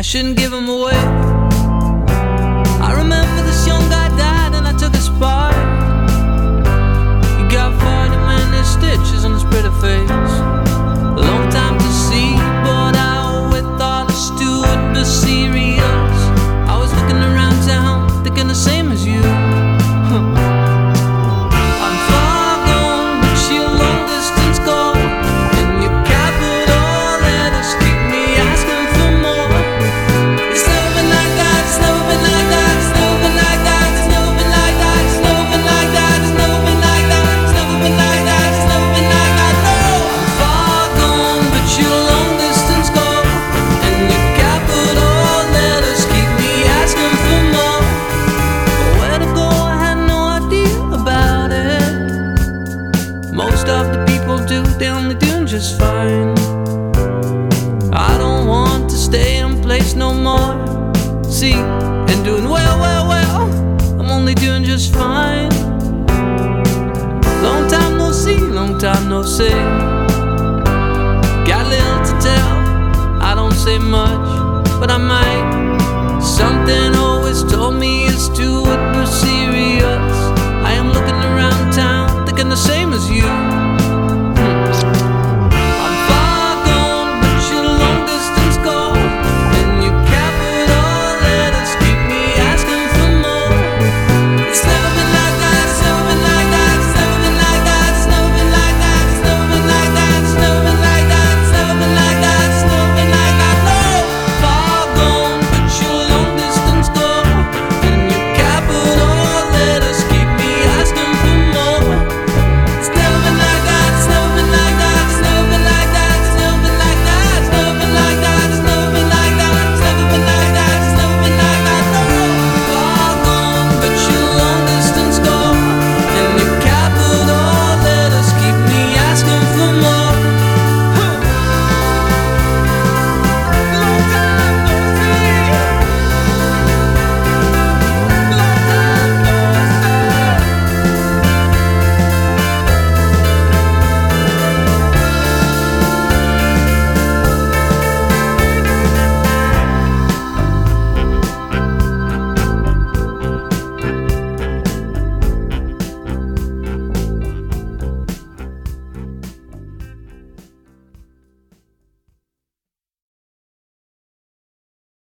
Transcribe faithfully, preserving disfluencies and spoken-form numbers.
shouldn't give him away. I remember this young guy died and I took his part. He got forty many stitches on his pretty face. A long time to see, but I always thought a stew would be serious. I was looking around town, thinking the same as you. I'm far gone, but your long distance call and your capital letters keep me asking for more. It's never been like that, it's never been like that, it's never been like that, it's never been like that, it's never been like that, it's never been like that, it's never been like that, it's never been like that, no. I'm far gone, but your long distance call and your capital letters keep me asking for more. But where to go, I had no idea about it. Most of the people do, they only doing just fine. I don't want to stay in place no more. See, and doing well, well, well, I'm only doing just fine. Long time no see, long time no see. Got little to tell, I don't say much, but I might. Something always told me it's to